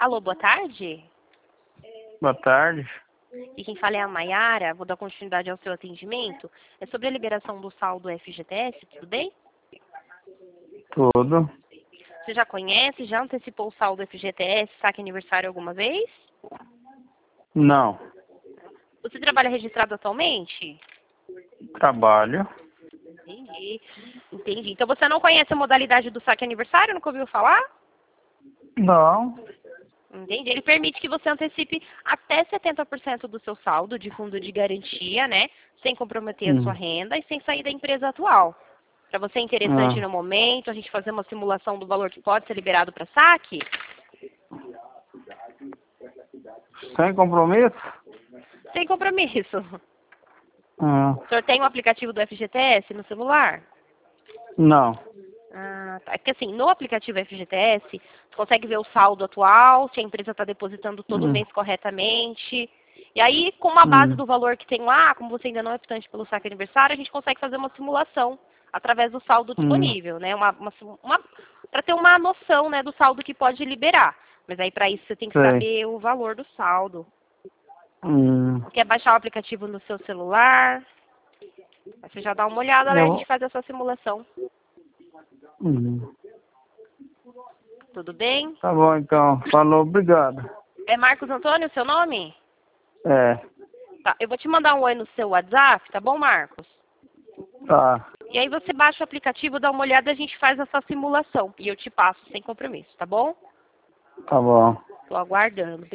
Alô, boa tarde. Boa tarde. E quem fala é a Maiara, vou dar continuidade ao seu atendimento. É sobre a liberação do saldo FGTS, tudo bem? Tudo. Você já conhece, já antecipou o saldo FGTS, saque aniversário alguma vez? Não. Você trabalha registrado atualmente? Trabalho. Entendi. Então você não conhece a modalidade do saque aniversário? Nunca ouviu falar? Não. Entendi. Ele permite que você antecipe até 70% do seu saldo de fundo de garantia, né? Sem comprometer a sua renda e sem sair da empresa atual. Para você é interessante no momento, a gente fazer uma simulação do valor que pode ser liberado para saque? Sem compromisso? Sem compromisso. Ah, O senhor tem o aplicativo do FGTS no celular? não. Ah, tá. É que assim, no aplicativo FGTS, você consegue ver o saldo atual, se a empresa está depositando todo mês corretamente. E aí, com uma base do valor que tem lá, como você ainda não é optante pelo saque aniversário, a gente consegue fazer uma simulação através do saldo disponível, né? Para ter uma noção, né, do saldo que pode liberar. Mas aí, para isso, você tem que Sei. saber o valor do saldo. Quer baixar o aplicativo no seu celular? Aí você já dá uma olhada, né? A gente faz essa simulação. Tudo bem? Tá bom, então. Falou, obrigado. É Marcos Antônio o seu nome? É. Tá, eu vou te mandar um oi no seu WhatsApp, tá bom, Marcos? Tá. E aí você baixa o aplicativo, dá uma olhada e a gente faz essa simulação. E eu te passo sem compromisso, tá bom? Tá bom. Tô aguardando.